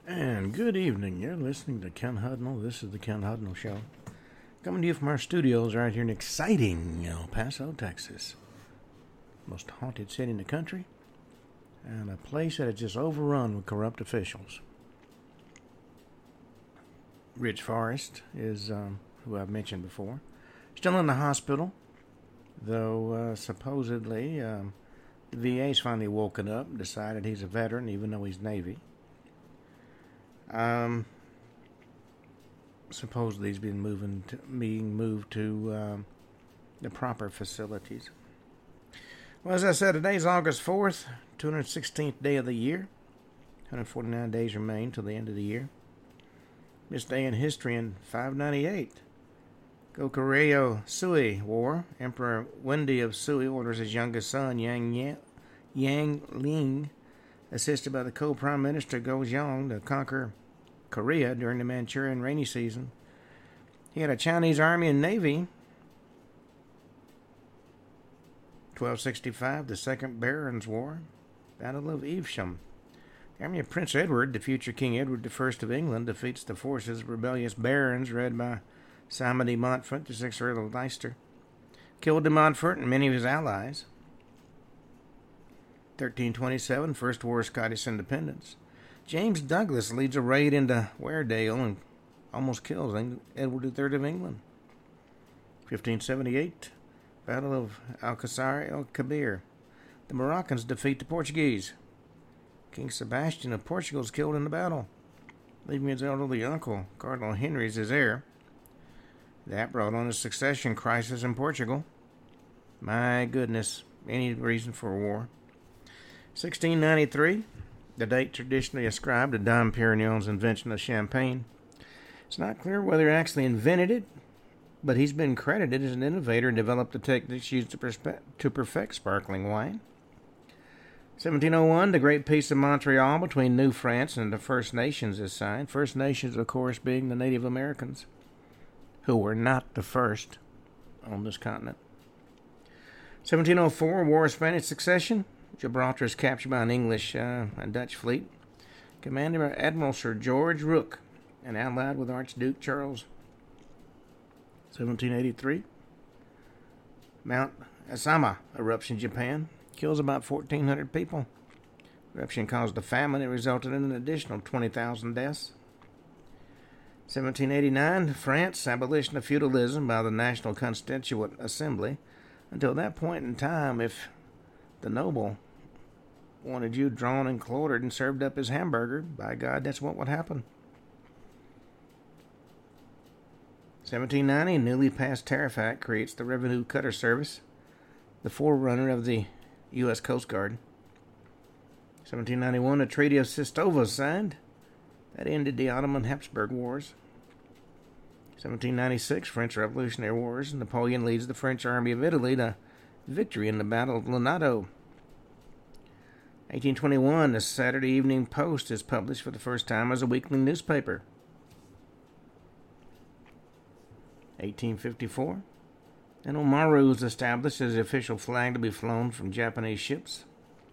And good evening. You're listening to Ken Hudnall. This is the Ken Hudnall Show. Coming to you from our studios right here in exciting El Paso, Texas. Most haunted city in the country. And a place that is just overrun with corrupt officials. Rich Forrest is, who I've mentioned before, still in the hospital. Though supposedly the VA's finally woken up and decided he's a veteran even though he's Navy. Supposedly he's being moved to the proper facilities. Well, as I said, today's August 4th, 216th day of the year. 149 days remain till the end of the year. This day in history in 598. Goguryeo Sui War. Emperor Wendi of Sui orders his youngest son, Yang Ling, assisted by the co-prime minister Gozong, to conquer Korea during the Manchurian rainy season. He had a Chinese army and navy. 1265, the Second Barons' War, Battle of Evesham. The army of Prince Edward, the future King Edward I of England, defeats the forces of rebellious barons led by Simon de Montfort, the 6th Earl of Leicester. Killed de Montfort and many of his allies. 1327, First War of Scottish Independence. James Douglas leads a raid into Weardale and almost kills Edward III of England. 1578, Battle of Alcázar el Kabir. The Moroccans defeat the Portuguese. King Sebastian of Portugal is killed in the battle, leaving his elderly uncle, Cardinal Henry, as his heir. That brought on a succession crisis in Portugal. My goodness, any reason for war. 1693, the date traditionally ascribed to Dom Perignon's invention of champagne. It's not clear whether he actually invented it, but he's been credited as an innovator and developed the techniques used to perfect sparkling wine. 1701, the Great Peace of Montreal between New France and the First Nations is signed. First Nations, of course, being the Native Americans, who were not the first on this continent. 1704, War of Spanish Succession. Gibraltar is captured by an English and Dutch fleet, commanded by Admiral Sir George Rooke, and allied with Archduke Charles. 1783, Mount Asama eruption in Japan, kills about 1,400 people. Eruption caused a famine that resulted in an additional 20,000 deaths. 1789, France, abolition of feudalism by the National Constituent Assembly. Until that point in time, if the noble wanted you drawn and quartered and served up his hamburger, by God, that's what would happen. 1790, newly passed Tariff Act creates the Revenue Cutter Service, the forerunner of the U.S. Coast Guard. 1791, the Treaty of Sistova was signed. That ended the Ottoman-Habsburg Wars. 1796, French Revolutionary Wars. Napoleon leads the French army of Italy to victory in the Battle of Lonato. 1821, the Saturday Evening Post is published for the first time as a weekly newspaper. 1854, an Omaru is established as the official flag to be flown from Japanese ships.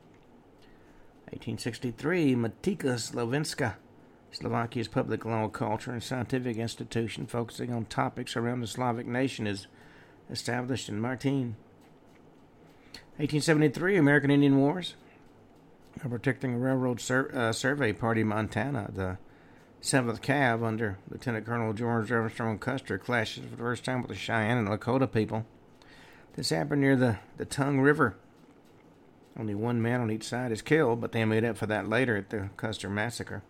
1863, Matica Slovenska, Slovakia's public law, culture, and scientific institution focusing on topics around the Slavic nation, is established in Martin. 1873, American Indian Wars. A protecting railroad survey party in Montana, the 7th Cav under Lieutenant Colonel George Armstrong Custer, clashes for the first time with the Cheyenne and Lakota people. This happened near the Tongue River. Only one man on each side is killed, but they made up for that later at the Custer Massacre.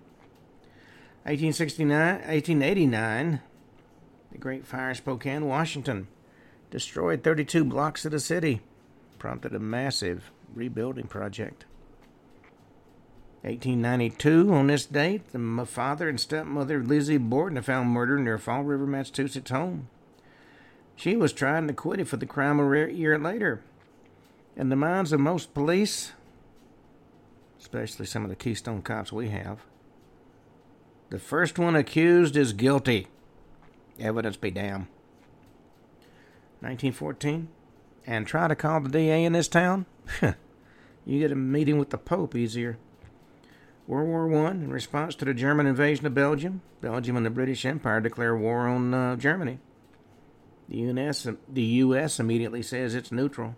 1889, the Great Fire in Spokane, Washington, destroyed 32 blocks of the city, prompted a massive rebuilding project. 1892, on this date, the father and stepmother Lizzie Borden are found murdered in their Fall River, Massachusetts home. She was tried and acquitted for the crime a year later. In the minds of most police, especially some of the Keystone cops we have, the first one accused is guilty. Evidence be damned. 1914, and try to call the DA in this town? You get a meeting with the Pope easier. World War One. In response to the German invasion of Belgium, Belgium and the British Empire declare war on Germany. The U.S. immediately says it's neutral.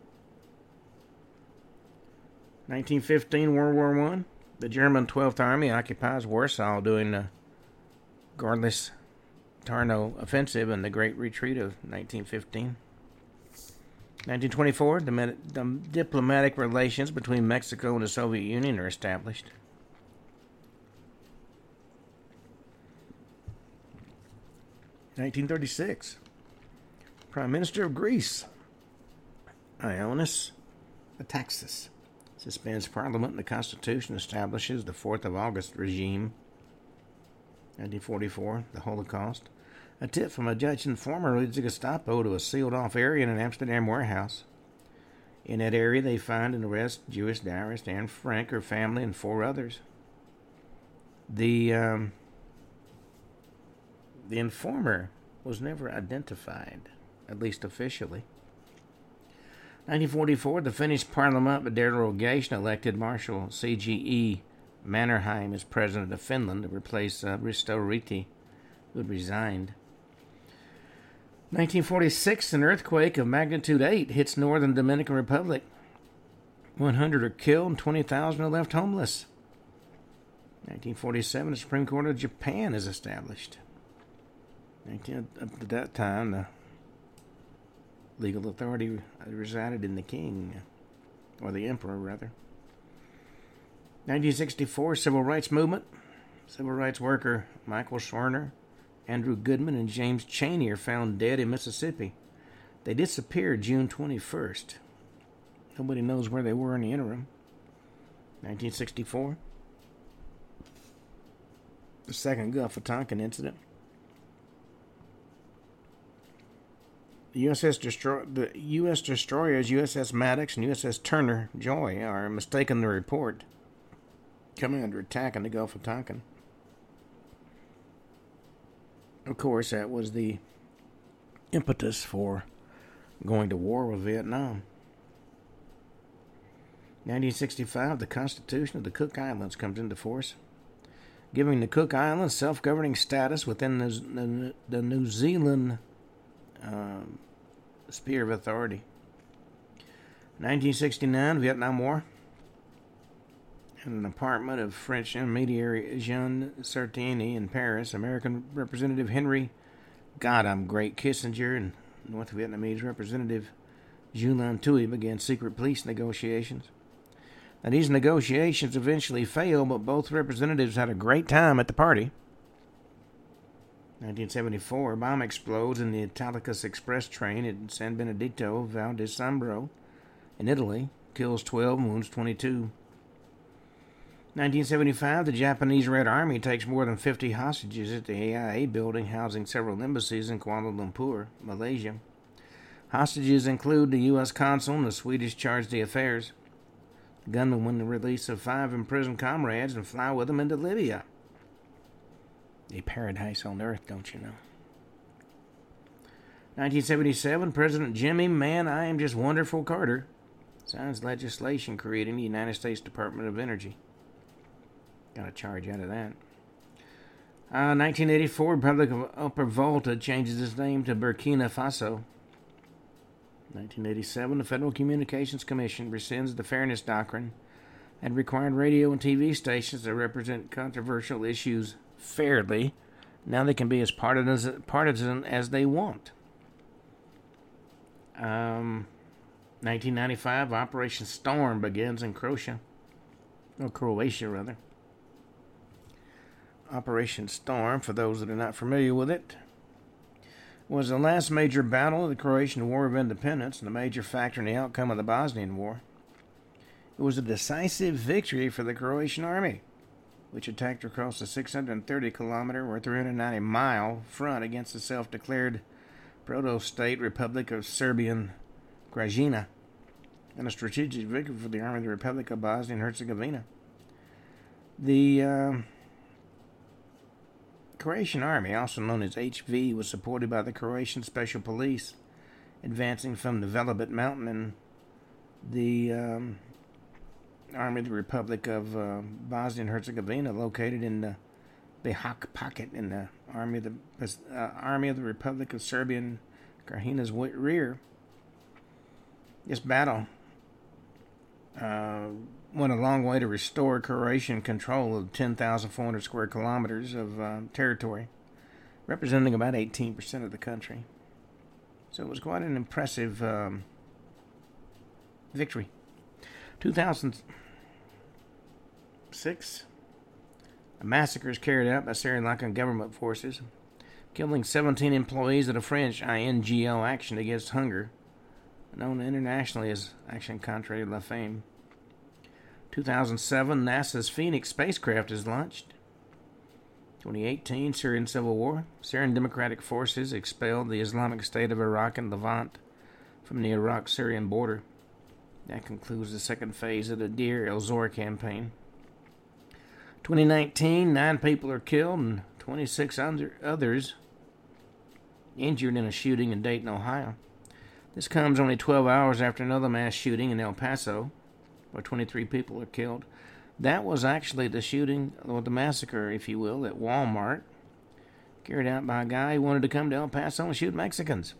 1915, World War One. The German 12th Army occupies Warsaw during the Gorlice-Tarnow Offensive and the Great Retreat of 1915. 1924, the diplomatic relations between Mexico and the Soviet Union are established. 1936, Prime Minister of Greece, Ioannis Ataxis, suspends Parliament and the Constitution establishes the 4th of August regime. 1944, the Holocaust. A tip from a Dutch informer leads the Gestapo to a sealed-off area in an Amsterdam warehouse. In that area, they find and arrest Jewish diarist Anne Frank, her family, and 4 others. The informer was never identified, at least officially. 1944, the Finnish Parliament, by derogation, elected Marshal C.G.E. Mannerheim as president of Finland to replace Risto Ryti, who had resigned. 1946, an earthquake of magnitude 8 hits northern Dominican Republic. 100 are killed and 20,000 are left homeless. 1947, the Supreme Court of Japan is established. Up to that time, the legal authority resided in the king, or the emperor, rather. 1964, Civil Rights Movement. Civil rights worker Michael Schwerner, Andrew Goodman, and James Chaney are found dead in Mississippi. They disappeared June 21st. Nobody knows where they were in the interim. 1964, the second Gulf of Tonkin incident. The U.S. destroyers USS Maddox and USS Turner Joy are mistaken to report coming under attack in the Gulf of Tonkin. Of course, that was the impetus for going to war with Vietnam. 1965, the Constitution of the Cook Islands comes into force, giving the Cook Islands self-governing status within the New Zealand sphere of authority. 1969, Vietnam War. In an apartment of French intermediary Jean Sartini in Paris, American Representative Henry Great Kissinger and North Vietnamese Representative Vu Lan Tui began secret peace negotiations. Now, these negotiations eventually failed, but both representatives had a great time at the party. 1974, a bomb explodes in the Italicus Express train at San Benedetto Val di Sambro in Italy, kills 12 and wounds 22. 1975, the Japanese Red Army takes more than 50 hostages at the AIA building housing several embassies in Kuala Lumpur, Malaysia. Hostages include the U.S. consul and the Swedish charge d'affaires. The gunmen win the release of 5 imprisoned comrades and fly with them into Libya. A paradise on earth, don't you know? 1977, President Jimmy "Man, I Am Just Wonderful" Carter signs legislation creating the United States Department of Energy. Got a charge out of that. 1984, Republic of Upper Volta changes its name to Burkina Faso. 1987, the Federal Communications Commission rescinds the Fairness Doctrine and required radio and TV stations to represent controversial issues fairly. Now they can be as partisan as they want. 1995, Operation Storm begins in Croatia. Operation Storm, for those that are not familiar with it, was the last major battle of the Croatian War of Independence and a major factor in the outcome of the Bosnian War. It was a decisive victory for the Croatian army, which attacked across the 630-kilometer or 390-mile front against the self-declared proto-state Republic of Serbian Krajina, and a strategic victory for the Army of the Republic of Bosnia and Herzegovina. The Croatian Army, also known as HV, was supported by the Croatian Special Police, advancing from the Velebit Mountain and the Army of the Republic of Bosnia and Herzegovina, located in the Bihak Pocket in the Army of the Republic of Serbia and Krajina's rear. This battle went a long way to restore Croatian control of 10,400 square kilometers of territory, representing about 18% of the country. So it was quite an impressive victory. 2006, a massacre is carried out by Sri Lankan government forces, killing 17 employees of the French NGO Action Against Hunger, known internationally as Action Contre la Faim. 2007, NASA's Phoenix spacecraft is launched. 2018, Syrian Civil War. Syrian Democratic Forces expelled the Islamic State of Iraq and Levant from the Iraq-Syrian border. That concludes the second phase of the Deir el-Zor campaign. 2019, 9 people are killed and 26 others injured in a shooting in Dayton, Ohio. This comes only 12 hours after another mass shooting in El Paso, where 23 people are killed. That was actually the shooting, or the massacre, if you will, at Walmart, carried out by a guy who wanted to come to El Paso and shoot Mexicans.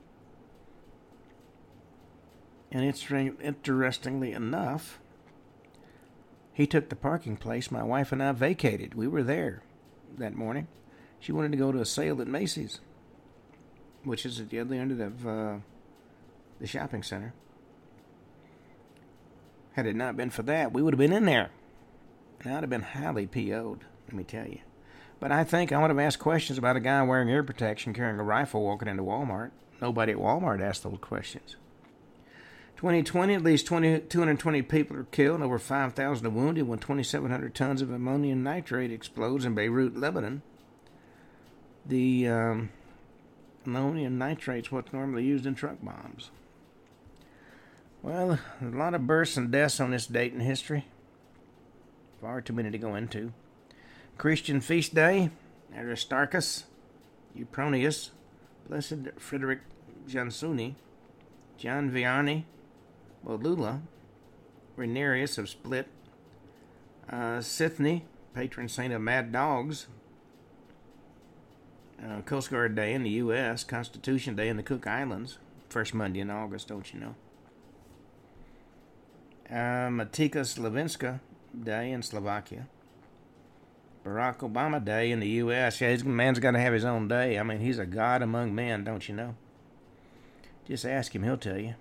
And interestingly enough, he took the parking place my wife and I vacated. We were there that morning. She wanted to go to a sale at Macy's, which is at the other end of the shopping center. Had it not been for that, we would have been in there. And I'd have been highly PO'd, let me tell you. But I think I would have asked questions about a guy wearing ear protection, carrying a rifle, walking into Walmart. Nobody at Walmart asked those questions. 2020, at least 220 people are killed and over 5,000 are wounded when 2,700 tons of ammonium nitrate explodes in Beirut, Lebanon. The ammonium nitrate is what's normally used in truck bombs. Well, a lot of births and deaths on this date in history. Far too many to go into. Christian feast day: Aristarchus, Eupronius, Blessed Frederick Jansuni, John Vianney, Wodula, Renarius of Split, Sithne, patron saint of mad dogs, Coast Guard Day in the U.S., Constitution Day in the Cook Islands, first Monday in August, don't you know? Matika Slavinska Day in Slovakia. Barack Obama Day in the U.S. Yeah, this man's got to have his own day. I mean, he's a god among men, don't you know? Just ask him, he'll tell you.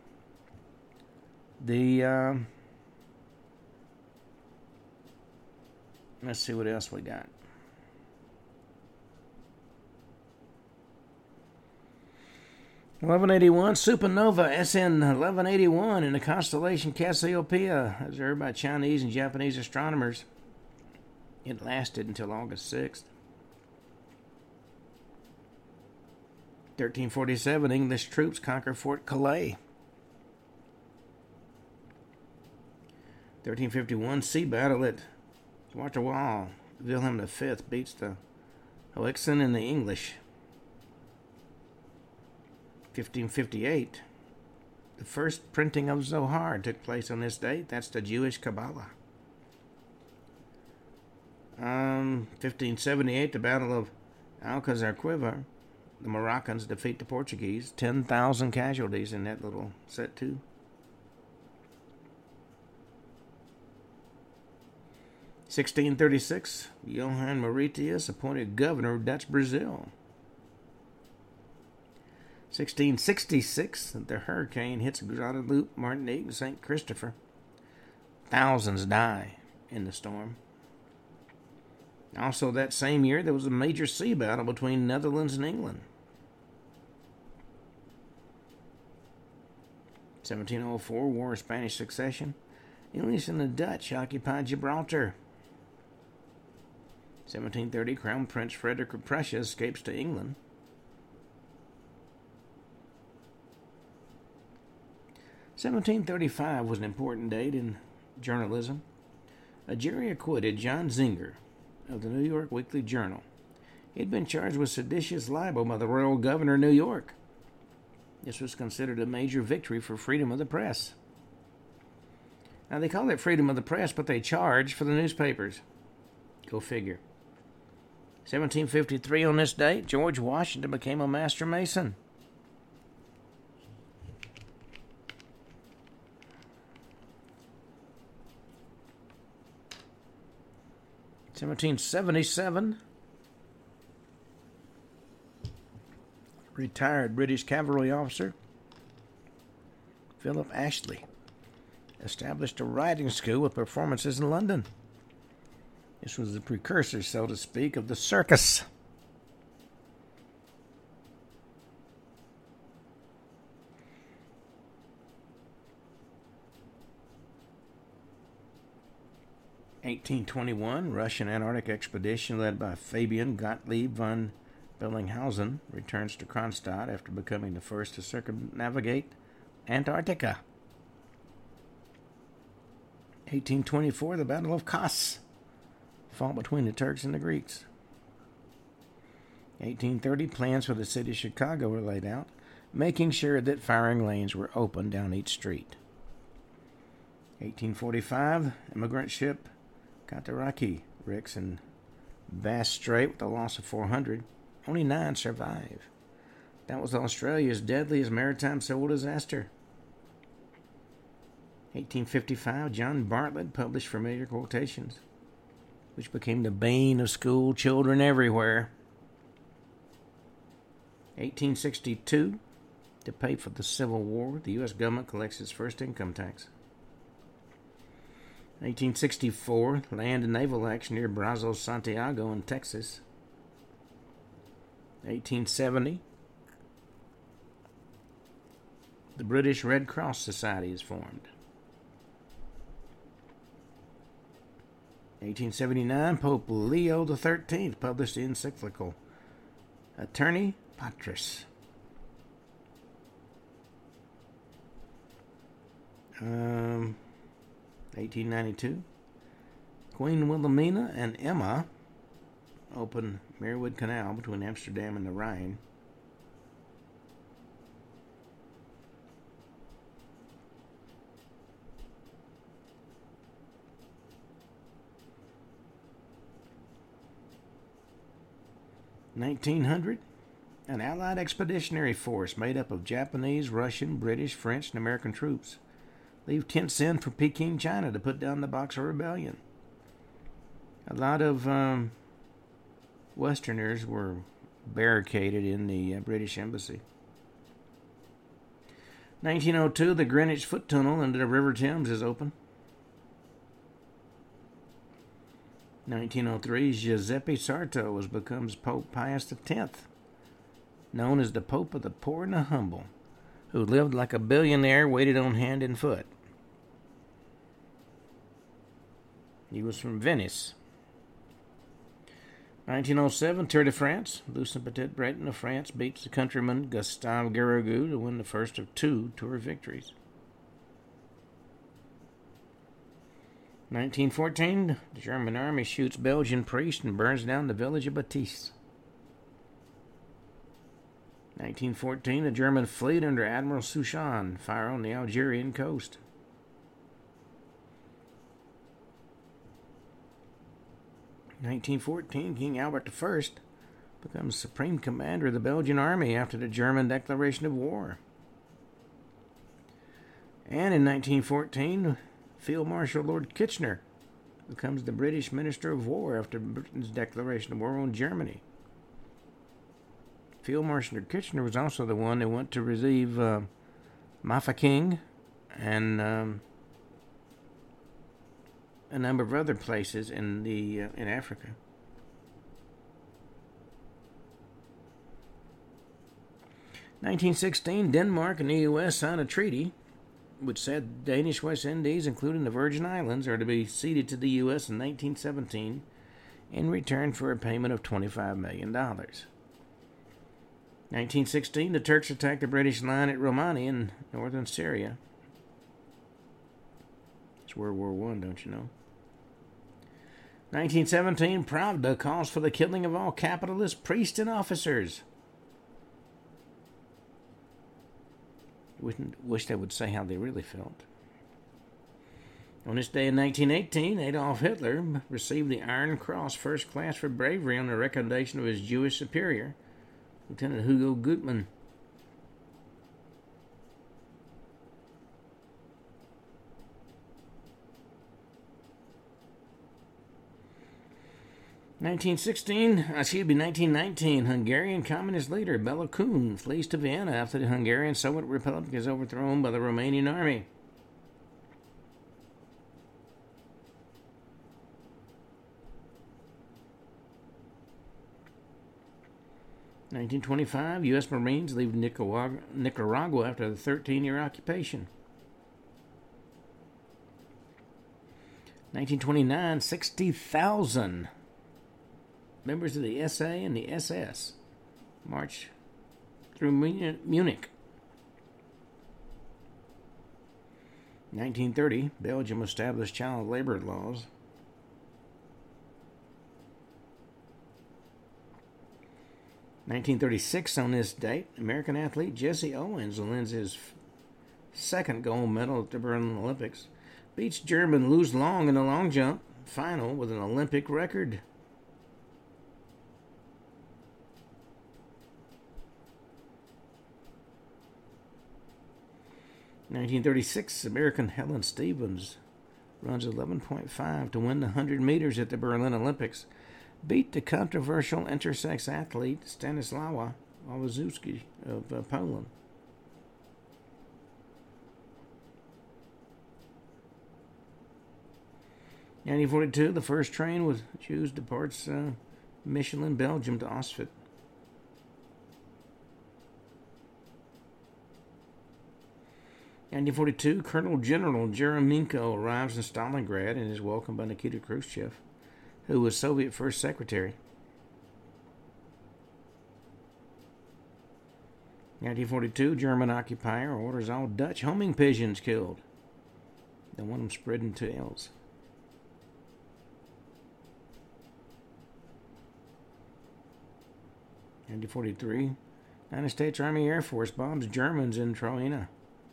Let's see what else we got. (1181) Supernova SN 1181 in the constellation Cassiopeia, observed by Chinese and Japanese astronomers. It lasted until August 6th. 1347, English troops conquer Fort Calais. 1351, sea battle at Waterwall. Wilhelm V beats the Hohenzollern and the English. 1558, the first printing of Zohar took place on this date. That's the Jewish Kabbalah. 1578, the Battle of Alcazarquivir. The Moroccans defeat the Portuguese. 10,000 casualties in that little set, too. 1636, Johann Mauritius appointed governor of Dutch Brazil. 1666, the hurricane hits Guadeloupe, Martinique, and St. Christopher. Thousands die in the storm. Also that same year, there was a major sea battle between Netherlands and England. 1704, War of Spanish Succession. English and the Dutch occupied Gibraltar. 1730, Crown Prince Frederick of Prussia escapes to England. 1735 was an important date in journalism. A jury acquitted John Zinger of the New York Weekly Journal. He had been charged with seditious libel by the royal governor of New York. This was considered a major victory for freedom of the press. Now, they call it freedom of the press, but they charge for the newspapers. Go figure. 1753 on this date, George Washington became a master mason. (1777), retired British cavalry officer Philip Ashley established a riding school with performances in London. This was the precursor, so to speak, of the circus. (1821), Russian Antarctic expedition led by Fabian Gottlieb von Bellinghausen returns to Kronstadt after becoming the first to circumnavigate Antarctica. 1824, the Battle of Kos, fought between the Turks and the Greeks. 1830, plans for the city of Chicago were laid out, making sure that firing lanes were open down each street. 1845, immigrant ship Kataraki wrecks in Bass Strait with a loss of 400. Only 9 survive. That was Australia's deadliest maritime civil disaster. 1855, John Bartlett published Familiar Quotations, which became the bane of school children everywhere. 1862, to pay for the Civil War, the U.S. government collects its first income tax. 1864, land and naval action near Brazos, Santiago in Texas. 1870, the British Red Cross Society is formed. 1879, Pope Leo XIII published the encyclical Aeterni Patris. 1892, Queen Wilhelmina and Emma opened Meerwood Canal between Amsterdam and the Rhine. 1900, an Allied expeditionary force made up of Japanese, Russian, British, French, and American troops leave Tientsin for Peking, China to put down the Boxer Rebellion. A lot of Westerners were barricaded in the British embassy. 1902, the Greenwich Foot Tunnel under the River Thames is open. 1903, Giuseppe Sarto becomes Pope Pius X, known as the Pope of the Poor and the Humble, who lived like a billionaire, waited on hand and foot. He was from Venice. 1907, Tour de France. Lucien Petit-Breton of France beats the countryman Gustave Garrigou to win the first of 2 Tour victories. 1914, the German army shoots Belgian priest and burns down the village of Batiste. 1914, the German fleet under Admiral Suchan fire on the Algerian coast. 1914, King Albert I becomes supreme commander of the Belgian army after the German declaration of war. And in 1914, Field Marshal Lord Kitchener becomes the British Minister of War after Britain's declaration of war on Germany. Field Marshal Kitchener was also the one that went to relieve Mafeking and a number of other places in Africa. In 1916, Denmark and the U.S. signed a treaty which said Danish West Indies, including the Virgin Islands, are to be ceded to the U.S. in 1917 in return for a payment of $25 million. 1916, the Turks attacked the British line at Romani in northern Syria. It's World War I, don't you know? 1917, Pravda calls for the killing of all capitalist priests and officers. Wish they would say how they really felt. On this day in 1918, Adolf Hitler received the Iron Cross First Class for bravery on the recommendation of his Jewish superior, Lieutenant Hugo Gutmann. 1919, Hungarian communist leader Bela Kun flees to Vienna after the Hungarian Soviet Republic is overthrown by the Romanian army. In 1925, U.S. Marines leave Nicaragua after the 13-year occupation. 1929, 60,000 members of the SA and the SS march through Munich. 1930, Belgium established child labor laws. 1936, on this date, American athlete Jesse Owens wins his second gold medal at the Berlin Olympics. Beats German Luz Long in the long jump final with an Olympic record. 1936, American Helen Stevens runs 11.5 to win the 100 meters at the Berlin Olympics. Beat the controversial intersex athlete Stanislawa Wawrzewski of Poland. 1942, the first train with Jews departs Michelin, Belgium to Auschwitz. 1942, Colonel General Jeremenko arrives in Stalingrad and is welcomed by Nikita Khrushchev, who was Soviet First Secretary. 1942, German occupier orders all Dutch homing pigeons killed. They want them spreading tails. 1943, United States Army Air Force bombs Germans in Troina.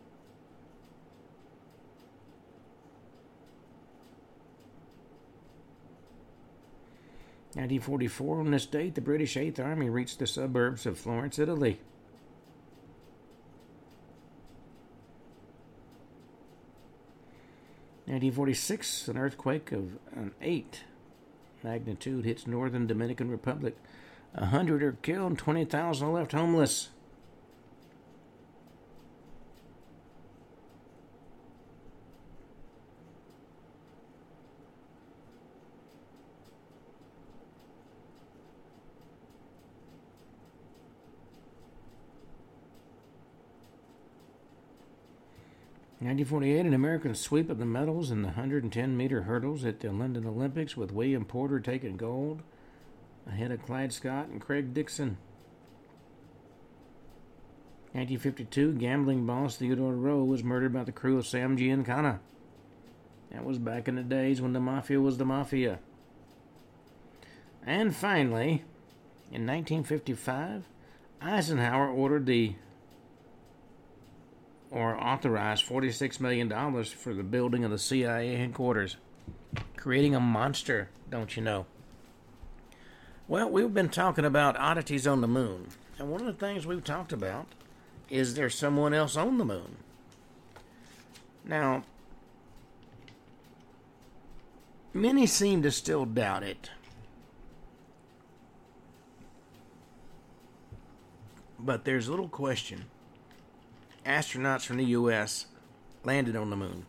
1944, on this date, the British Eighth Army reached the suburbs of Florence, Italy. 1946, an earthquake of an 8 magnitude hits northern Dominican Republic. 100 are killed, 20,000 are left homeless. 1948, an American sweep of the medals in the 110-meter hurdles at the London Olympics, with William Porter taking gold ahead of Clyde Scott and Craig Dixon. 1952, gambling boss Theodore Rowe was murdered by the crew of Sam Giancana. That was back in the days when the Mafia was the Mafia. And finally, in 1955, Eisenhower authorized $46 million for the building of the CIA headquarters, creating a monster, don't you know? Well, we've been talking about oddities on the moon, and one of the things we've talked about is there's someone else on the moon. Now, many seem to still doubt it, but there's little question. Astronauts from the U.S. landed on the moon.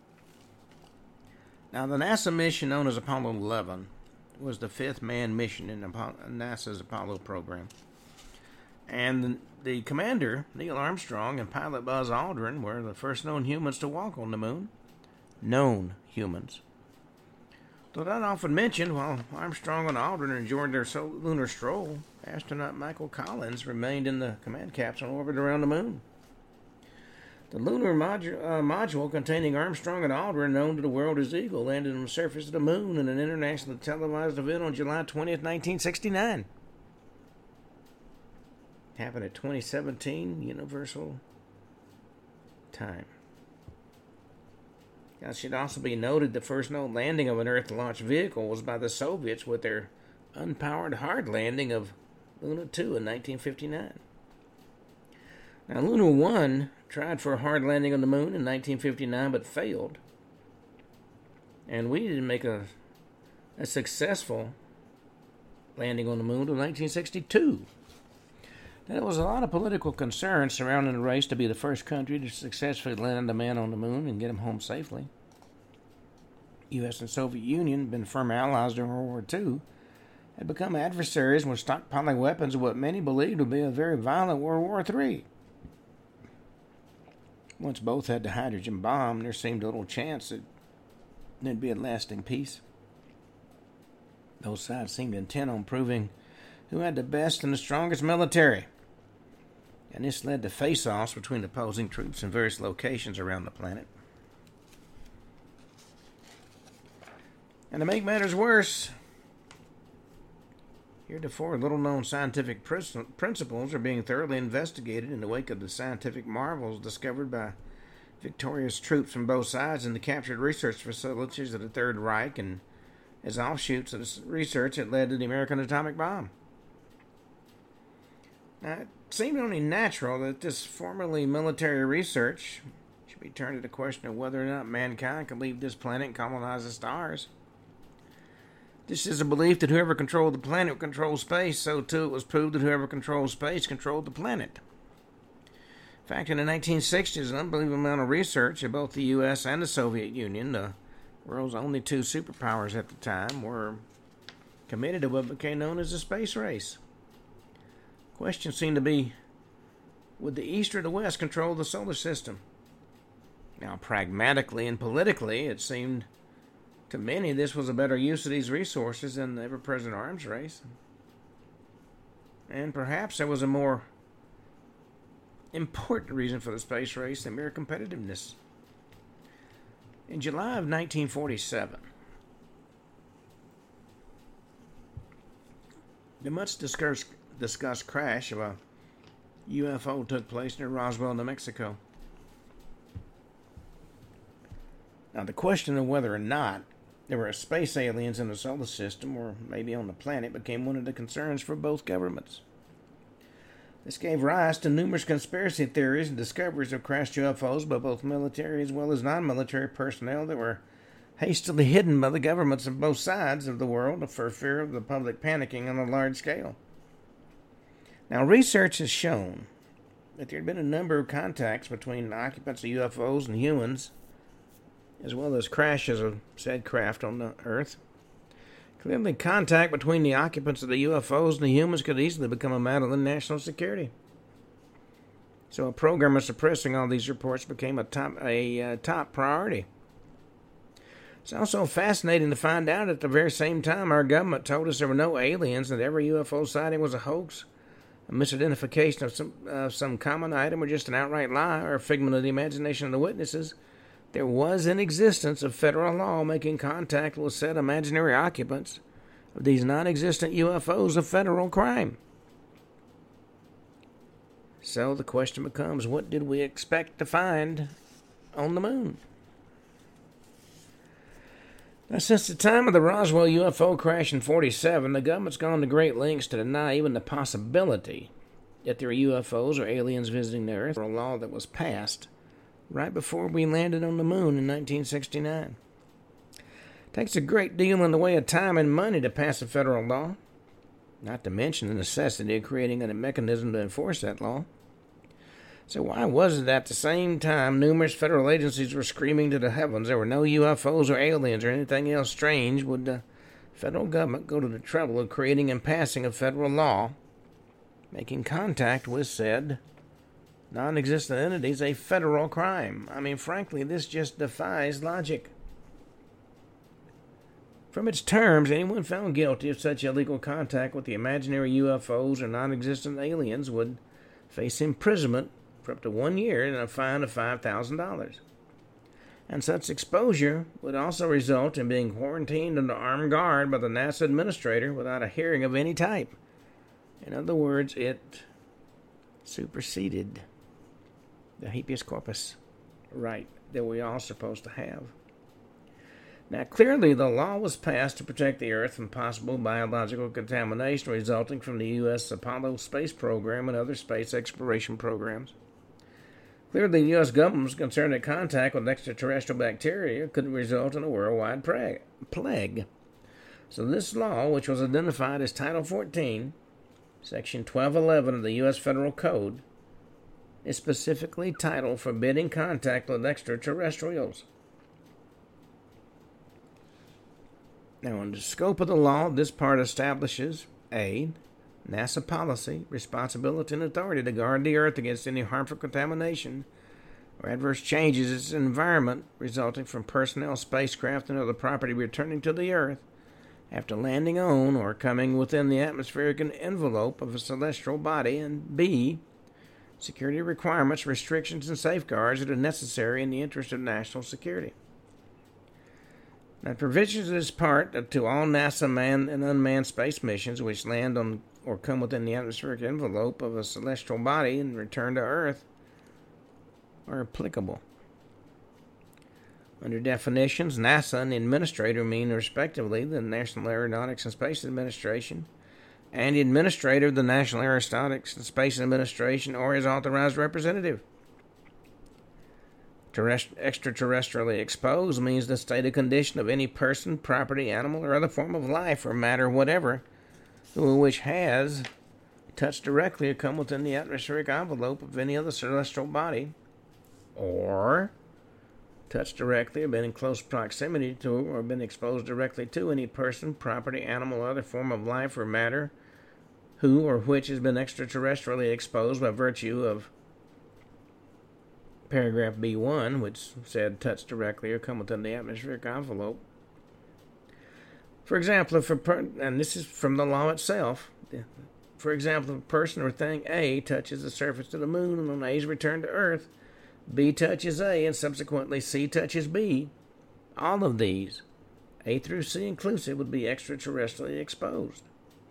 Now, the NASA mission known as Apollo 11 was the fifth manned mission in NASA's Apollo program. And the commander, Neil Armstrong, and pilot Buzz Aldrin were the first known humans to walk on the moon. Known humans. Though not often mentioned, while Armstrong and Aldrin enjoyed their lunar stroll, astronaut Michael Collins remained in the command capsule and orbited around the moon. The lunar module containing Armstrong and Aldrin, known to the world as Eagle, landed on the surface of the moon in an internationally televised event on July 20th, 1969. Happened at 2017 Universal Time. Now, it should also be noted the first known landing of an Earth-launched vehicle was by the Soviets with their unpowered hard landing of Luna 2 in 1959. Now, Luna 1 tried for a hard landing on the moon in 1959 but failed. And we didn't make a successful landing on the moon until 1962. Now, there was a lot of political concern surrounding the race to be the first country to successfully land a man on the moon and get him home safely. U.S. and Soviet Union, been firm allies during World War II, had become adversaries and were stockpiling weapons of what many believed would be a very violent World War III. Once both had the hydrogen bomb, there seemed little chance that there'd be a lasting peace. Both sides seemed intent on proving who had the best and the strongest military. And this led to face-offs between opposing troops in various locations around the planet. And to make matters worse, heretofore little-known scientific principles are being thoroughly investigated in the wake of the scientific marvels discovered by victorious troops from both sides in the captured research facilities of the Third Reich, and as offshoots of this research, it led to the American atomic bomb. Now, it seemed only natural that this formerly military research should be turned to the question of whether or not mankind could leave this planet and colonize the stars. This is a belief that whoever controlled the planet would control space, so too it was proved that whoever controlled space controlled the planet. In fact, in the 1960s, an unbelievable amount of research in both the U.S. and the Soviet Union, the world's only two superpowers at the time, were committed to what became known as the space race. The question seemed to be, would the East or the West control the solar system? Now, pragmatically and politically, it seemed to many this was a better use of these resources than the ever-present arms race. And perhaps there was a more important reason for the space race than mere competitiveness. In July of 1947, the much discussed crash of a UFO took place near Roswell, New Mexico. Now, the question of whether or not there were space aliens in the solar system, or maybe on the planet, became one of the concerns for both governments. This gave rise to numerous conspiracy theories and discoveries of crashed UFOs by both military as well as non-military personnel that were hastily hidden by the governments of both sides of the world for fear of the public panicking on a large scale. Now, research has shown that there had been a number of contacts between the occupants of UFOs and humans, as well as crashes of said craft on the Earth. Clearly, contact between the occupants of the UFOs and the humans could easily become a matter of national security. So a program of suppressing all these reports became a top priority. It's also fascinating to find out at the very same time our government told us there were no aliens and that every UFO sighting was a hoax, a misidentification of some common item, or just an outright lie or a figment of the imagination of the witnesses. There was in existence a federal law making contact with said imaginary occupants of these non-existent UFOs a federal crime. So the question becomes, what did we expect to find on the moon? Now, since the time of the Roswell UFO crash in 1947, the government's gone to great lengths to deny even the possibility that there are UFOs or aliens visiting the Earth, a law that was passed right before we landed on the moon in 1969. It takes a great deal in the way of time and money to pass a federal law, not to mention the necessity of creating a mechanism to enforce that law. So why was it at the same time numerous federal agencies were screaming to the heavens there were no UFOs or aliens or anything else strange, would the federal government go to the trouble of creating and passing a federal law making contact with said non-existent entities a federal crime? I mean, frankly, this just defies logic. From its terms, anyone found guilty of such illegal contact with the imaginary UFOs or non-existent aliens would face imprisonment for up to 1 year and a fine of $5,000. And such exposure would also result in being quarantined under armed guard by the NASA administrator without a hearing of any type. In other words, it superseded the habeas corpus right that we are all supposed to have. Now, clearly, the law was passed to protect the Earth from possible biological contamination resulting from the U.S. Apollo space program and other space exploration programs. Clearly, the U.S. government was concerned that contact with extraterrestrial bacteria could result in a worldwide plague. So this law, which was identified as Title 14, Section 1211 of the U.S. Federal Code, is specifically titled Forbidding Contact with Extraterrestrials. Now, in the scope of the law, this part establishes A. NASA policy, responsibility, and authority to guard the Earth against any harmful contamination or adverse changes in its environment resulting from personnel, spacecraft, and other property returning to the Earth after landing on or coming within the atmospheric envelope of a celestial body, and B. security requirements, restrictions, and safeguards that are necessary in the interest of national security. Now, provisions of this part to all NASA manned and unmanned space missions which land on or come within the atmospheric envelope of a celestial body and return to Earth are applicable. Under definitions, NASA and the administrator mean respectively the National Aeronautics and Space Administration and the administrator of the National Aeronautics and Space Administration or his authorized representative. Extraterrestrially exposed means the state of condition of any person, property, animal, or other form of life or matter whatever which has touched directly or come within the atmospheric envelope of any other celestial body, or touched directly or been in close proximity to or been exposed directly to any person, property, animal, or other form of life or matter who or which has been extraterrestrially exposed by virtue of paragraph B1, which said touch directly or come within the atmospheric envelope. For example, and this is from the law itself, for example, if a person or thing A touches the surface of the moon and on A's return to Earth, B touches A and subsequently C touches B, all of these, A through C inclusive, would be extraterrestrially exposed.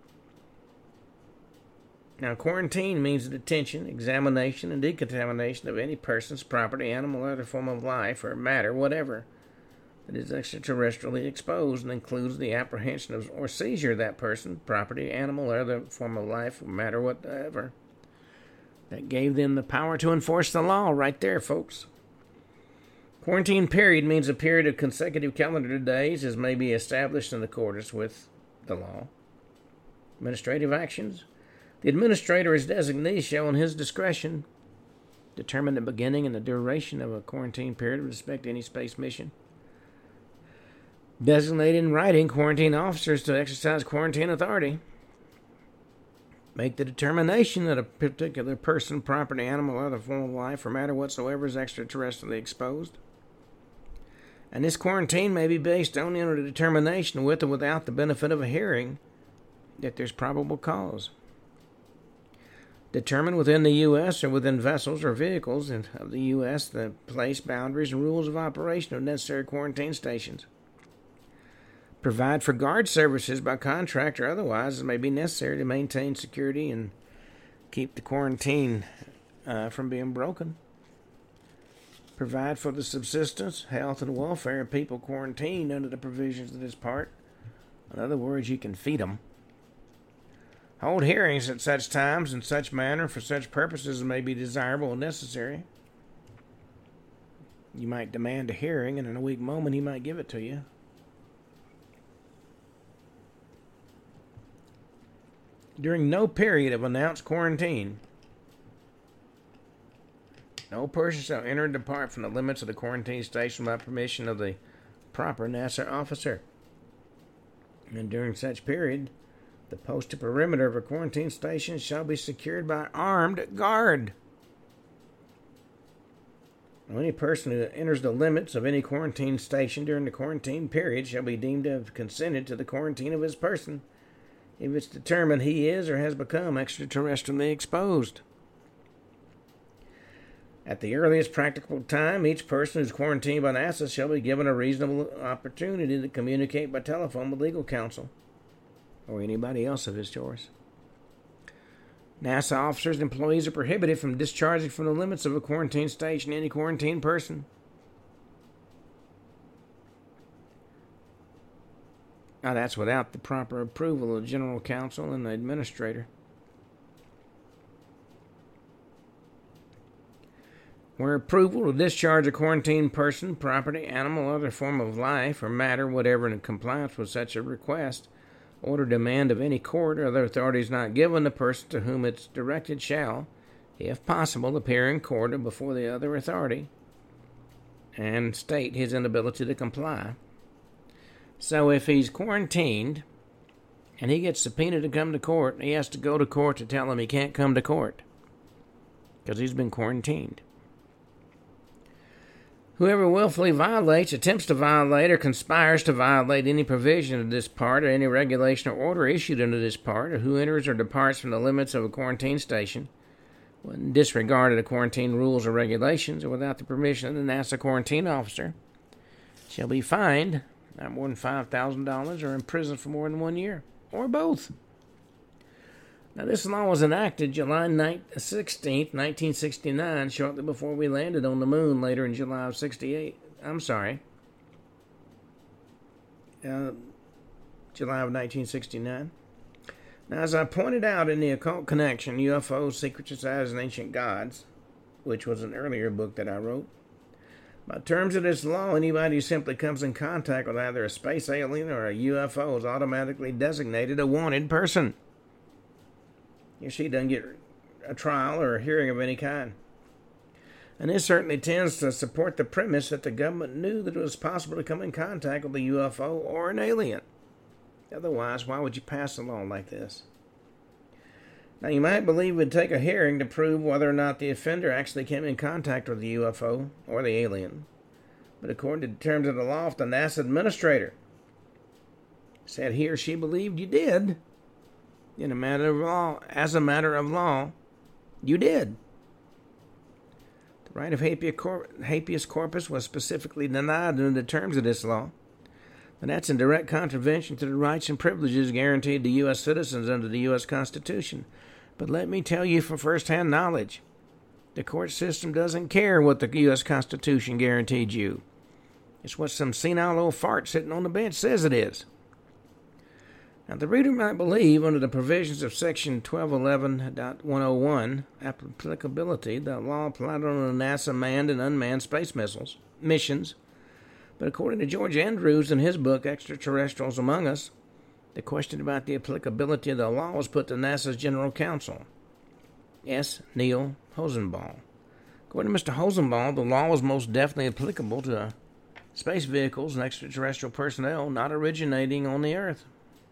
Now, quarantine means the detention, examination, and decontamination of any person's property, animal, or other form of life or matter, whatever, that is extraterrestrially exposed, and includes the apprehension of or seizure of that person, property, animal, or other form of life or matter, whatever. That gave them the power to enforce the law right there, folks. Quarantine period means a period of consecutive calendar days as may be established in accordance with the law. Administrative actions. The administrator as designee shall, in his discretion, determine the beginning and the duration of a quarantine period with respect to any space mission. Designate in writing quarantine officers to exercise quarantine authority. Make the determination that a particular person, property, animal, or other form of life or matter whatsoever is extraterrestrially exposed. And this quarantine may be based only on a determination with or without the benefit of a hearing that there's probable cause. Determine within the U.S. or within vessels or vehicles of the U.S. the place, boundaries, and rules of operation of necessary quarantine stations. Provide for guard services by contract or otherwise as may be necessary to maintain security and keep the quarantine from being broken. Provide for the subsistence, health, and welfare of people quarantined under the provisions of this part. In other words, you can feed them. Hold hearings at such times in such manner for such purposes as may be desirable and necessary. You might demand a hearing, and in a weak moment he might give it to you. During no period of announced quarantine, no person shall enter or depart from the limits of the quarantine station by permission of the proper NASA officer. And during such period, the posted perimeter of a quarantine station shall be secured by armed guard. Any person who enters the limits of any quarantine station during the quarantine period shall be deemed to have consented to the quarantine of his person if it's determined he is or has become extraterrestrially exposed. At the earliest practicable time, each person who is quarantined by NASA shall be given a reasonable opportunity to communicate by telephone with legal counsel or anybody else of his choice. NASA officers and employees are prohibited from discharging from the limits of a quarantine station any quarantined person. Now, that's without the proper approval of the General Counsel and the Administrator. Where approval to discharge a quarantined person, property, animal, or other form of life or matter, whatever, in compliance with such a request, order, demand of any court or other authorities not given, the person to whom it's directed shall, if possible, appear in court or before the other authority and state his inability to comply. So if he's quarantined and he gets subpoenaed to come to court, he has to go to court to tell him he can't come to court because he's been quarantined. Whoever willfully violates, attempts to violate, or conspires to violate any provision of this part or any regulation or order issued under this part, or who enters or departs from the limits of a quarantine station, when disregarded of quarantine rules or regulations, or without the permission of the NASA quarantine officer, shall be fined not more than $5,000 or imprisoned for more than 1 year, or both. Now, this law was enacted July 16th, 1969, shortly before we landed on the moon later in July of 68. July of 1969. Now, as I pointed out in The Occult Connection, UFOs, Secret Societies, and Ancient Gods, which was an earlier book that I wrote, by terms of this law, anybody who simply comes in contact with either a space alien or a UFO is automatically designated a wanted person. She doesn't get a trial or a hearing of any kind. And this certainly tends to support the premise that the government knew that it was possible to come in contact with a UFO or an alien. Otherwise, why would you pass a law like this? Now, you might believe it would take a hearing to prove whether or not the offender actually came in contact with the UFO or the alien. But according to the terms of the law, if the NASA administrator said he or she believed you did, in a matter of law, as a matter of law, you did. The right of habeas corpus was specifically denied under the terms of this law, but that's in direct contravention to the rights and privileges guaranteed to U.S. citizens under the U.S. Constitution. But let me tell you from first-hand knowledge, the court system doesn't care what the U.S. Constitution guaranteed you. It's what some senile old fart sitting on the bench says it is. Now, the reader might believe, under the provisions of Section 1211.101, applicability, the law applied on the NASA manned and unmanned space missions. But according to George Andrews in his book, Extraterrestrials Among Us, the question about the applicability of the law was put to NASA's General Counsel, S. Neil Hosenball. According to Mr. Hosenball, the law was most definitely applicable to space vehicles and extraterrestrial personnel not originating on the Earth.